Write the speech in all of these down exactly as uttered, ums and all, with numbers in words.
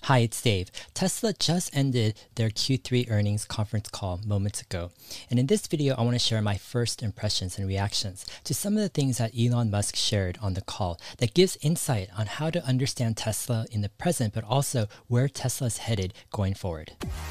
Hi, it's Dave. Tesla just ended their Q three earnings conference call moments ago. And in this video, I want to share my first impressions and reactions to some of the things that Elon Musk shared on the call that gives insight on how to understand Tesla in the present, but also where Tesla is headed going forward.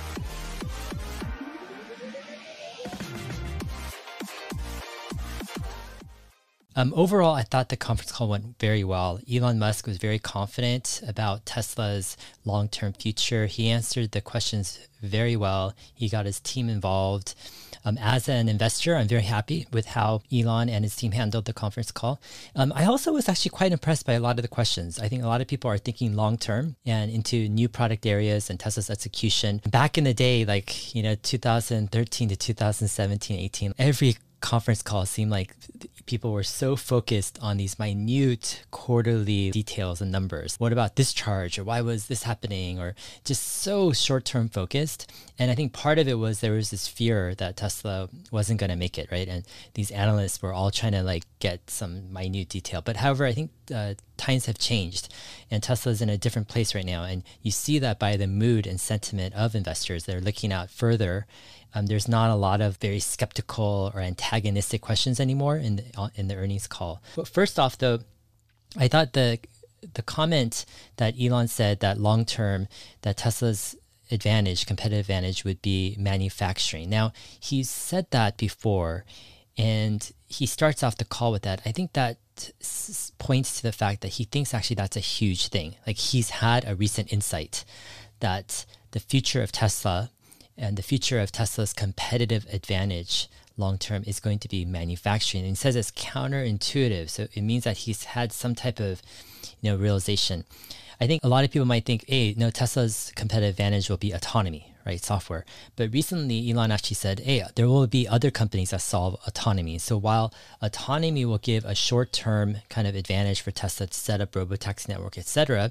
Um, overall, I thought the conference call went very well. Elon Musk was very confident about Tesla's long-term future. He answered the questions very well. He got his team involved. Um, as an investor, I'm very happy with how Elon and his team handled the conference call. Um, I also was actually quite impressed by a lot of the questions. I think a lot of people are thinking long-term and into new product areas and Tesla's execution. Back in the day, like, you know, two thousand thirteen to two thousand seventeen, eighteen, every conference call seemed like people were so focused on these minute quarterly details and numbers. What about this charge? Or why was this happening? Or just so short-term focused. And I think part of it was there was this fear that Tesla wasn't going to make it, right? And these analysts were all trying to like get some minute detail. But however, I think uh, times have changed and Tesla's in a different place right now. And you see that by the mood and sentiment of investors. They're looking out further. Um, there's not a lot of very skeptical or antagonistic questions anymore in the, in the earnings call. But first off, though, I thought the the comment that Elon said that long term that Tesla's advantage, competitive advantage, would be manufacturing. Now, he's said that before, and he starts off the call with that. I think that s- points to the fact that he thinks actually that's a huge thing. Like he's had a recent insight that the future of Tesla and the future of Tesla's competitive advantage long-term is going to be manufacturing. And he says it's counterintuitive. So it means that he's had some type of, you know, realization. I think a lot of people might think, hey, no, Tesla's competitive advantage will be autonomy, right? Software. But recently, Elon actually said, hey, there will be other companies that solve autonomy. So while autonomy will give a short-term kind of advantage for Tesla to set up robotaxi network, et cetera,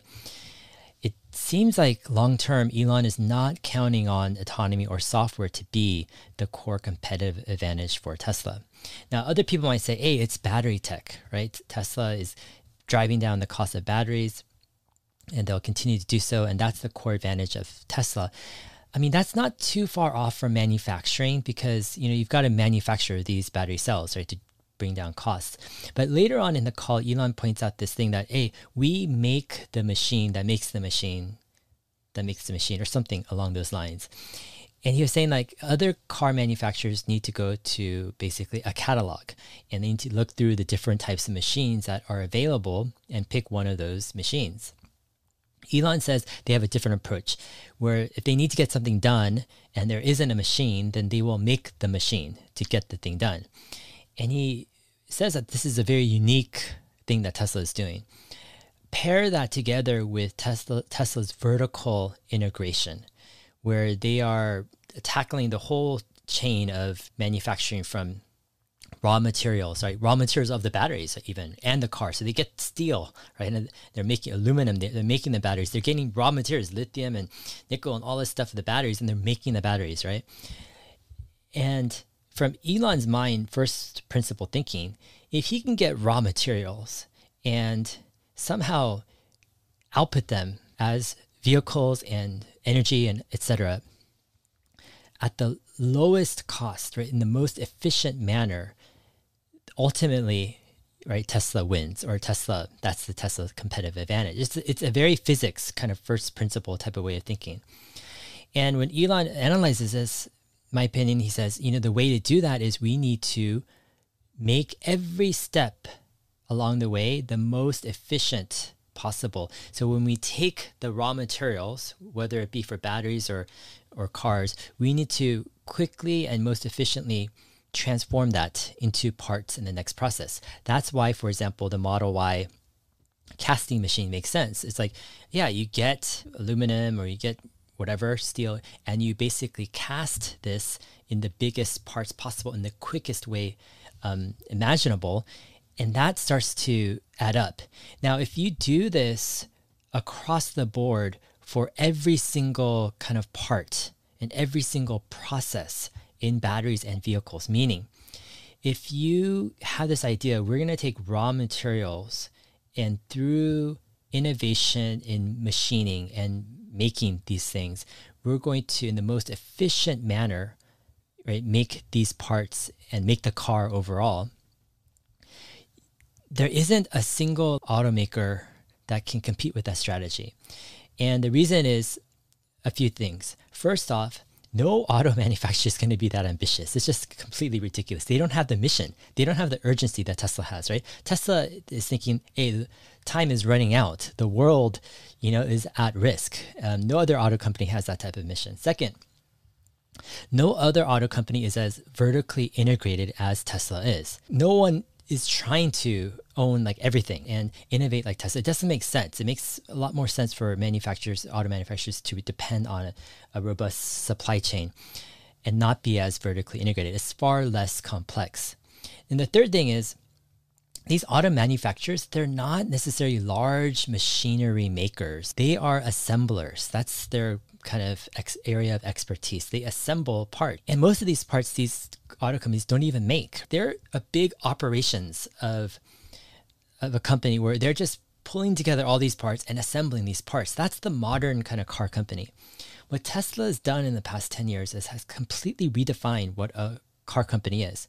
it seems like long-term, Elon is not counting on autonomy or software to be the core competitive advantage for Tesla. Now, other people might say, hey, it's battery tech, right? Tesla is driving down the cost of batteries, and they'll continue to do so, and that's the core advantage of Tesla. I mean, that's not too far off from manufacturing because, you know, you've got to manufacture these battery cells, right, to bring down costs. But later on in the call, Elon points out this thing that, hey, we make the machine that makes the machine that makes the machine or something along those lines. And he was saying like other car manufacturers need to go to basically a catalog and they need to look through the different types of machines that are available and pick one of those machines. Elon says they have a different approach where if they need to get something done and there isn't a machine, then they will make the machine to get the thing done. And he says that this is a very unique thing that Tesla is doing. Pair that together with Tesla, Tesla's vertical integration, where they are tackling the whole chain of manufacturing from raw materials, right? Raw materials of the batteries even, and the car. So they get steel, right? And they're making aluminum, they're making the batteries. They're getting raw materials, lithium and nickel and all this stuff for the batteries, and they're making the batteries, right? And from Elon's mind, first principle thinking, if he can get raw materials and somehow output them as vehicles and energy and et cetera at the lowest cost, right, in the most efficient manner, ultimately, right, Tesla wins, or Tesla, that's the Tesla competitive advantage. It's, it's a very physics kind of first principle type of way of thinking. And when Elon analyzes this, my opinion, he says, you know, the way to do that is we need to make every step along the way the most efficient possible. So when we take the raw materials, whether it be for batteries or, or cars, we need to quickly and most efficiently transform that into parts in the next process. That's why, for example, the Model Y casting machine makes sense. It's like, yeah, you get aluminum or you get whatever, steel, and you basically cast this in the biggest parts possible in the quickest way um, imaginable. And that starts to add up. Now, if you do this across the board for every single kind of part and every single process in batteries and vehicles, meaning if you have this idea, we're going to take raw materials and through innovation in machining and making these things. We're going to, in the most efficient manner, right, make these parts and make the car overall. There isn't a single automaker that can compete with that strategy. And the reason is a few things. First off, no auto manufacturer is going to be that ambitious. It's just completely ridiculous. They don't have the mission. They don't have the urgency that Tesla has, right? Tesla is thinking, hey, time is running out. The world, you know, is at risk. Um, no other auto company has that type of mission. Second, no other auto company is as vertically integrated as Tesla is. No one is trying to own like everything and innovate like Tesla. It doesn't make sense. It makes a lot more sense for manufacturers, auto manufacturers, to depend on a, a robust supply chain and not be as vertically integrated. It's far less complex. And the third thing is, these auto manufacturers, they're not necessarily large machinery makers. They are assemblers. That's their kind of ex area of expertise. They assemble parts. And most of these parts, these auto companies don't even make. They're a big operations of, of a company where they're just pulling together all these parts and assembling these parts. That's the modern kind of car company. What Tesla has done in the past ten years is has completely redefined what a car company is.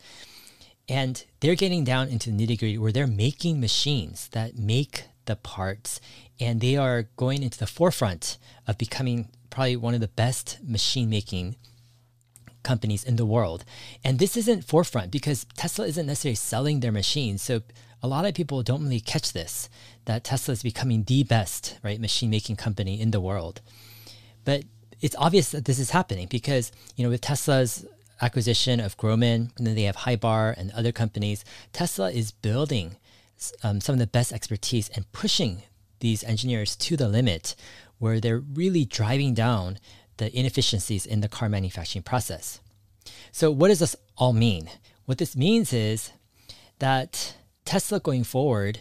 And they're getting down into the nitty gritty where they're making machines that make the parts, and they are going into the forefront of becoming probably one of the best machine making companies in the world. And this isn't forefront because Tesla isn't necessarily selling their machines. So a lot of people don't really catch this, that Tesla is becoming the best, right, machine making company in the world. But it's obvious that this is happening because, you know, with Tesla's acquisition of Grohmann, and then they have Hibar and other companies, Tesla is building um, some of the best expertise and pushing these engineers to the limit where they're really driving down the inefficiencies in the car manufacturing process. So what does this all mean? What this means is that Tesla going forward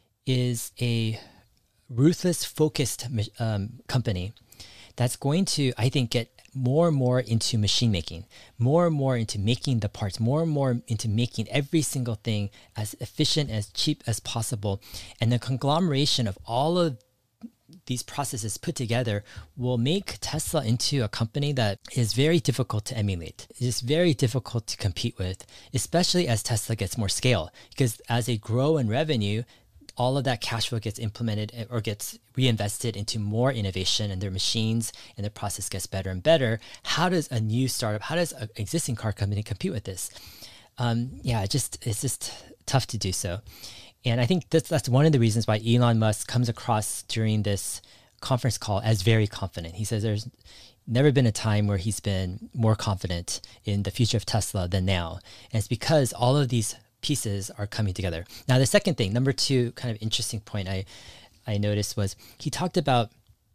is a ruthless, focused um, company that's going to, I think, get more and more into machine making, more and more into making the parts, more and more into making every single thing as efficient, as cheap as possible. And the conglomeration of all of these processes put together will make Tesla into a company that is very difficult to emulate. It is very difficult to compete with, especially as Tesla gets more scale, because as they grow in revenue, all of that cash flow gets implemented or gets reinvested into more innovation, and their machines and their process gets better and better. How does a new startup, how does an existing car company compete with this? Um, yeah, it just it's just tough to do so. And I think that's, that's one of the reasons why Elon Musk comes across during this conference call as very confident. He says there's never been a time where he's been more confident in the future of Tesla than now. And it's because all of these pieces are coming together. Now, the second thing, number two, kind of interesting point I, I noticed was he talked about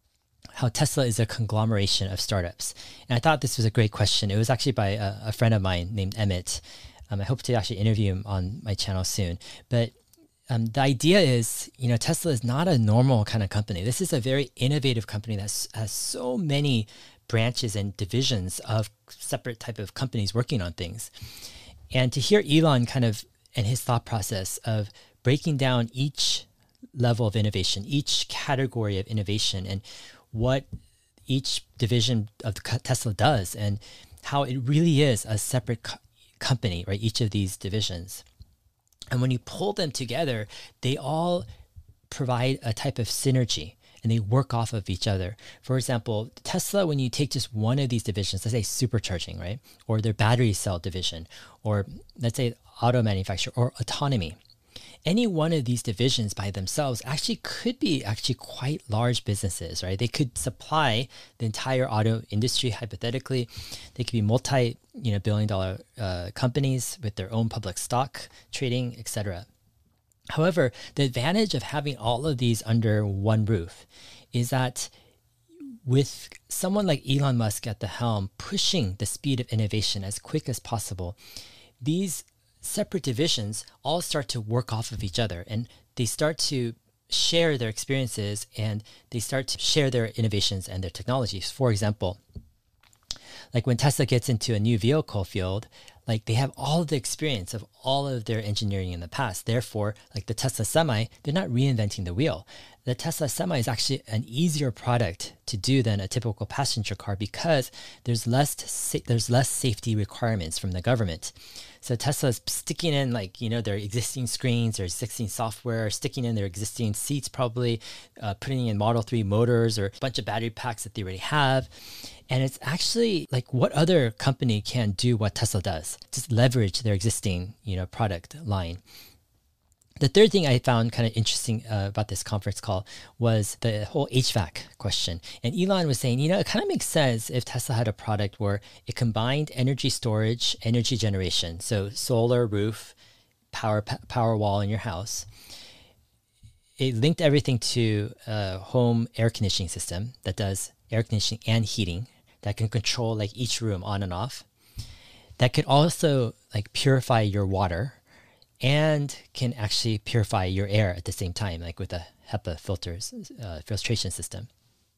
how Tesla is a conglomeration of startups. And I thought this was a great question. It was actually by a, a friend of mine named Emmett. Um, I hope to actually interview him on my channel soon. But um, the idea is, you know, Tesla is not a normal kind of company. This is a very innovative company that has so many branches and divisions of separate type of companies working on things. And to hear Elon kind of and his thought process of breaking down each level of innovation, each category of innovation, and what each division of Tesla does, and how it really is a separate co company, right? Each of these divisions. And when you pull them together, they all provide a type of synergy and they work off of each other. For example, Tesla, when you take just one of these divisions, let's say supercharging, right? Or their battery cell division, or let's say auto manufacturer or autonomy. Any one of these divisions by themselves actually could be actually quite large businesses, right? They could supply the entire auto industry hypothetically. They could be multi, you know, billion dollar uh, companies with their own public stock trading, et cetera. However, the advantage of having all of these under one roof is that with someone like Elon Musk at the helm, pushing the speed of innovation as quick as possible, these separate divisions all start to work off of each other, and they start to share their experiences, and they start to share their innovations and their technologies. For example, like when Tesla gets into a new vehicle field, like they have all of the experience of all of their engineering in the past. Therefore, like the Tesla Semi, they're not reinventing the wheel. the Tesla Semi is actually an easier product to do than a typical passenger car because there's less sa- there's less safety requirements from the government. So Tesla is sticking in like, you know, their existing screens, their existing software, sticking in their existing seats, probably uh, putting in Model three motors or a bunch of battery packs that they already have. And it's actually like, what other company can do what Tesla does? Just leverage their existing, you know, product line. The third thing I found kind of interesting uh, about this conference call was the whole H V A C question. And Elon was saying, you know, it kind of makes sense if Tesla had a product where it combined energy storage, energy generation, so solar roof, power power wall in your house. It linked everything to a home air conditioning system that does air conditioning and heating, that can control like each room on and off, that could also like purify your water, and can actually purify your air at the same time, like with a HEPA filters, uh, filtration system.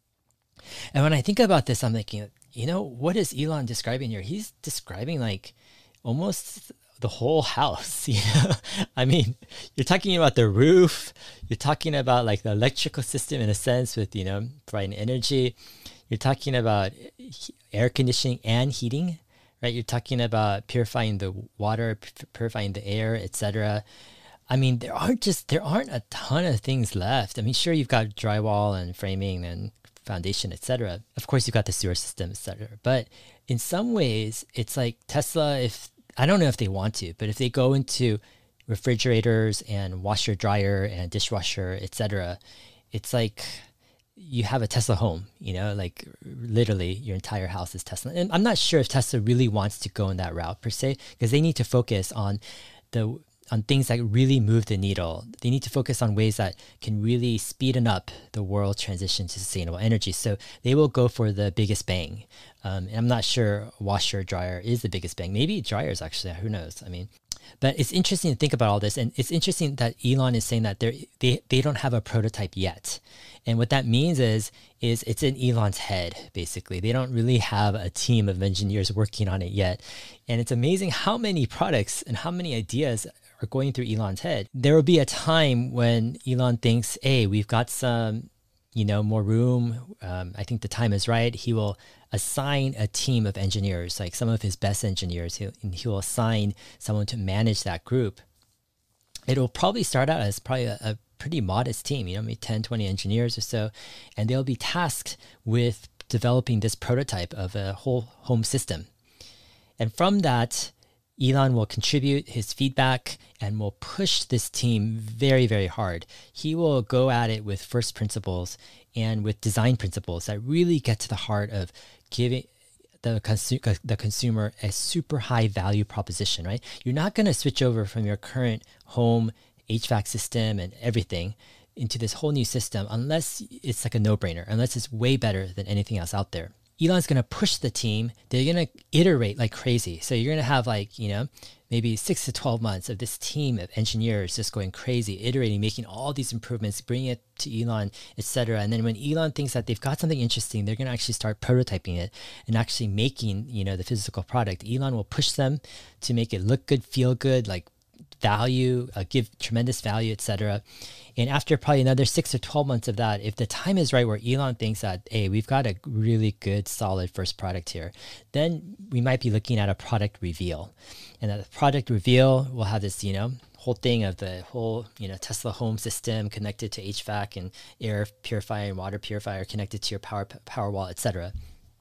And when I think about this, I'm thinking, you know, what is Elon describing here? He's describing like almost the whole house. You know, I mean, you're talking about the roof, you're talking about like the electrical system in a sense with, you know, providing energy. You're talking about air conditioning and heating. Right, you're talking about purifying the water, purifying the air, et cetera. I mean, there aren't just there aren't a ton of things left. I mean, sure, you've got drywall and framing and foundation, et cetera. Of course, you've got the sewer system, et cetera. But in some ways, it's like Tesla. If I don't know if they want to, but if they go into refrigerators and washer, dryer, and dishwasher, et cetera, it's like you have a Tesla home, you know, like literally your entire house is Tesla. And I'm not sure if Tesla really wants to go in that route per se, because they need to focus on the on things that really move the needle. They need to focus on ways that can really speeden up the world transition to sustainable energy. So they will go for the biggest bang. Um, and I'm not sure washer, dryer is the biggest bang. Maybe dryers actually, who knows? I mean, but it's interesting to think about all this. And it's interesting that Elon is saying that they they they don't have a prototype yet. And what that means is, is it's in Elon's head, basically. They don't really have a team of engineers working on it yet. And it's amazing how many products and how many ideas are going through Elon's head. There will be a time when Elon thinks, hey, we've got some, you know, more room. Um, I think the time is right. He will assign a team of engineers, like some of his best engineers. He'll, and he will assign someone to manage that group. It'll probably start out as probably a, a pretty modest team, you know, maybe ten, twenty engineers or so. And they'll be tasked with developing this prototype of a whole home system. And from that, Elon will contribute his feedback and will push this team very, very hard. He will go at it with first principles and with design principles that really get to the heart of giving the, consu- the consumer a super high value proposition, right? You're not going to switch over from your current home H V A C system and everything into this whole new system unless it's like a no-brainer, unless it's way better than anything else out there. Elon's going to push the team. They're going to iterate like crazy. So you're going to have like, you know, maybe six to twelve months of this team of engineers just going crazy, iterating, making all these improvements, bringing it to Elon, et cetera. And then when Elon thinks that they've got something interesting, they're going to actually start prototyping it and actually making, you know, the physical product. Elon will push them to make it look good, feel good, like value, uh, give tremendous value, et cetera. And after probably another six or twelve months of that, if the time is right where Elon thinks that, hey, we've got a really good, solid first product here, then we might be looking at a product reveal. And at the product reveal, we'll have this, you know, whole thing of the whole, you know, Tesla home system connected to H V A C and air purifier and water purifier connected to your power power wall, et cetera.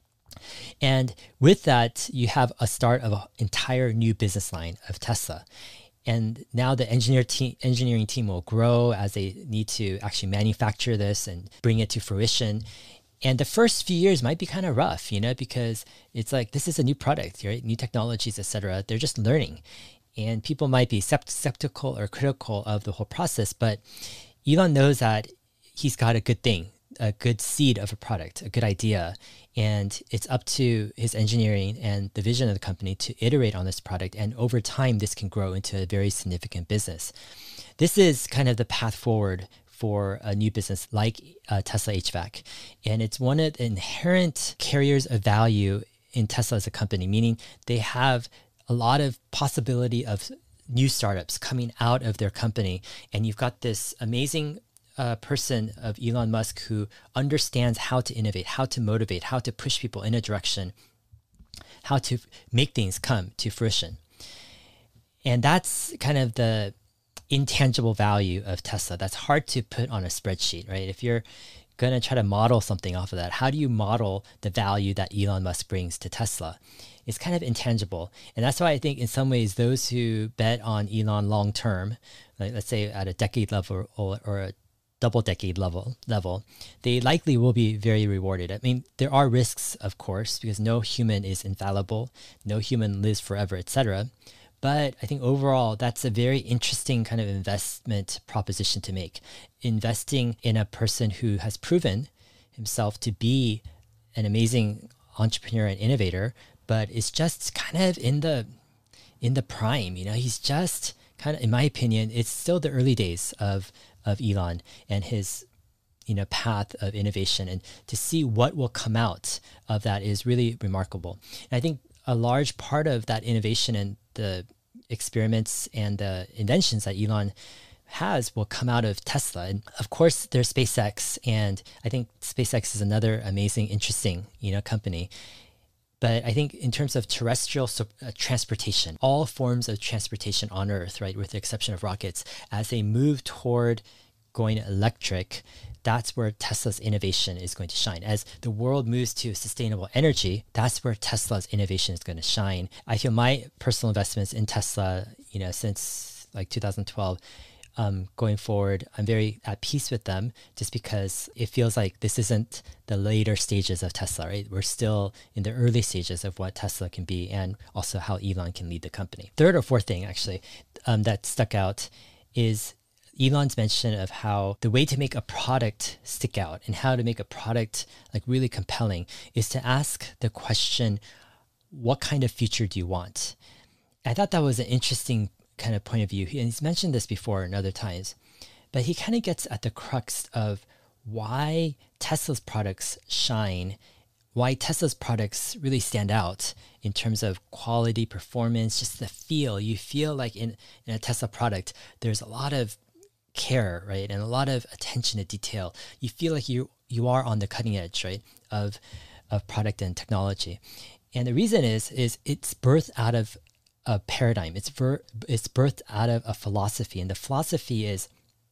And with that, you have a start of an entire new business line of Tesla. And now the engineer team, engineering team will grow as they need to actually manufacture this and bring it to fruition. And the first few years might be kind of rough, you know, because it's like, this is a new product, right? New technologies, et cetera. They're just learning. And people might be sept- skeptical or critical of the whole process, but Elon knows that he's got a good thing, a good seed of a product, a good idea. And it's up to his engineering and the vision of the company to iterate on this product. And over time, this can grow into a very significant business. This is kind of the path forward for a new business like uh, Tesla H V A C. And it's one of the inherent carriers of value in Tesla as a company, meaning they have a lot of possibility of new startups coming out of their company. And you've got this amazing a person of Elon Musk who understands how to innovate, how to motivate, how to push people in a direction, how to make things come to fruition. And that's kind of the intangible value of Tesla. That's hard to put on a spreadsheet, right? If you're going to try to model something off of that, how do you model the value that Elon Musk brings to Tesla? It's kind of intangible. And that's why I think in some ways, those who bet on Elon long term, like let's say at a decade level or, or a double decade level level, they likely will be very rewarded. I mean, there are risks, of course, because no human is infallible, no human lives forever, et cetera. But I think overall, that's a very interesting kind of investment proposition to make. Investing in a person who has proven himself to be an amazing entrepreneur and innovator, but is just kind of in the in the prime. You know, he's just kind of, in my opinion, it's still the early days of of Elon and his, you know, path of innovation, and to see what will come out of that is really remarkable. And I think a large part of that innovation and the experiments and the inventions that Elon has will come out of Tesla. And of course, there's SpaceX, and I think SpaceX is another amazing, interesting, you know, company. But I think in terms of terrestrial so, uh, transportation, all forms of transportation on Earth, right, with the exception of rockets, as they move toward going electric, that's where Tesla's innovation is going to shine. As the world moves to sustainable energy, that's where Tesla's innovation is going to shine. I feel my personal investments in Tesla, you know, since like two thousand twelve, um, going forward, I'm very at peace with them, just because it feels like this isn't the later stages of Tesla, right? We're still in the early stages of what Tesla can be, and also how Elon can lead the company. Third or fourth thing, actually, um, that stuck out is Elon's mention of how the way to make a product stick out and how to make a product like really compelling is to ask the question, what kind of future do you want? I thought that was an interesting kind of point of view. And he's mentioned this before in other times, but he kind of gets at the crux of why Tesla's products shine, why Tesla's products really stand out in terms of quality, performance, just the feel. You feel like in, in a Tesla product, there's a lot of care, right? And a lot of attention to detail. You feel like you you are on the cutting edge, right, of of product and technology. And the reason is, is it's birthed out of a paradigm. It's ver- it's birthed out of a philosophy. And the philosophy is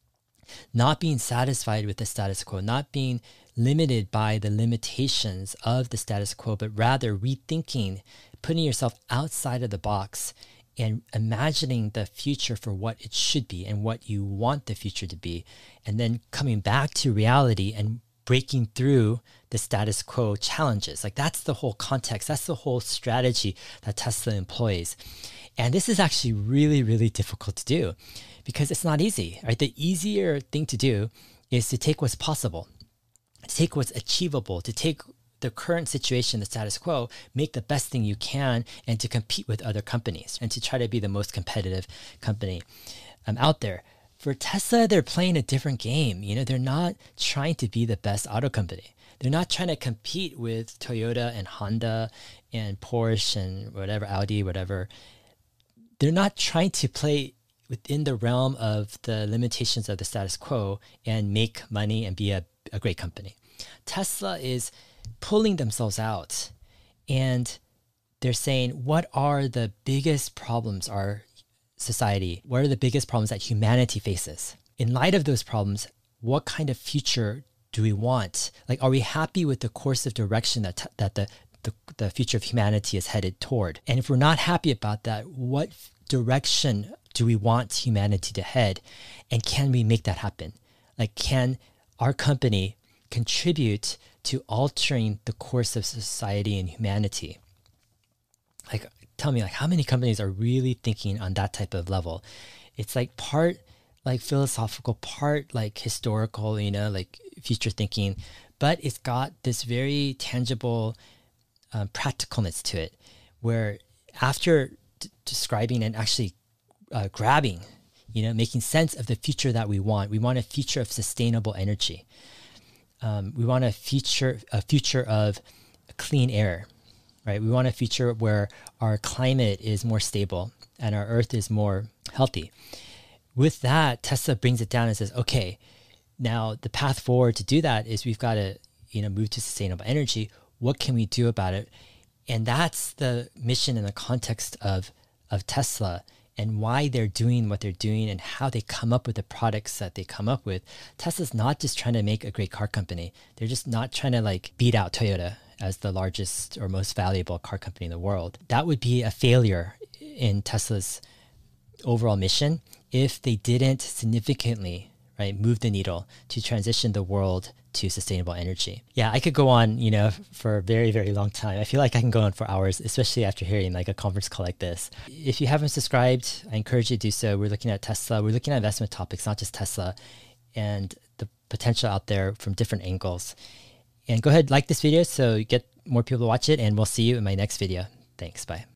not being satisfied with the status quo, not being limited by the limitations of the status quo, but rather rethinking, putting yourself outside of the box and imagining the future for what it should be and what you want the future to be, and then coming back to reality and breaking through the status quo challenges. Like that's the whole context. That's the whole strategy that Tesla employs. And this is actually really, really difficult to do because it's not easy, right? The easier thing to do is to take what's possible, to take what's achievable, to take the current situation, the status quo, make the best thing you can, and to compete with other companies and to try to be the most competitive company um, out there. For Tesla, they're playing a different game. You know, they're not trying to be the best auto company. They're not trying to compete with Toyota and Honda and Porsche and whatever, Audi, whatever. They're not trying to play within the realm of the limitations of the status quo and make money and be a, a great company. Tesla is pulling themselves out, and they're saying, what are the biggest problems our society, what are the biggest problems that humanity faces? In light of those problems, what kind of future do we want? Like, are we happy with the course of direction that t- that the, the the future of humanity is headed toward? And if we're not happy about that, what direction do we want humanity to head? And can we make that happen? Like, can our company contribute to altering the course of society and humanity? Like, tell me, like, how many companies are really thinking on that type of level? It's like part like philosophical, part like historical, you know, like future thinking, but it's got this very tangible um, practicalness to it, where after d- describing and actually uh, grabbing, you know, making sense of the future that we want, we want a future of sustainable energy. Um, we want a future, a future of clean air, right? We want a future where our climate is more stable and our earth is more healthy. With that, Tesla brings it down and says, okay, Now, the path forward to do that is we've got to, you know, move to sustainable energy. What can we do about it? And that's the mission in the context of, of Tesla and why they're doing what they're doing and how they come up with the products that they come up with. Tesla's not just trying to make a great car company. They're just not trying to like beat out Toyota as the largest or most valuable car company in the world. That would be a failure in Tesla's overall mission if they didn't significantly, right, move the needle to transition the world to sustainable energy. Yeah, I could go on, you know, for a very, very long time. I feel like I can go on for hours, especially after hearing like a conference call like this. If you haven't subscribed, I encourage you to do so. We're looking at Tesla. We're looking at investment topics, not just Tesla, and the potential out there from different angles. And go ahead, like this video so you get more people to watch it, and we'll see you in my next video. Thanks, bye.